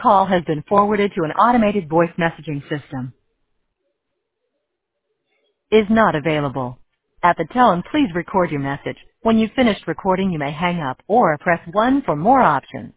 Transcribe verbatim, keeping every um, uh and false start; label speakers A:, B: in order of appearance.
A: call has been forwarded to an automated voice messaging system. Is not available. At the tone, please record your message. When you've finished recording, you may hang up or press one for more options.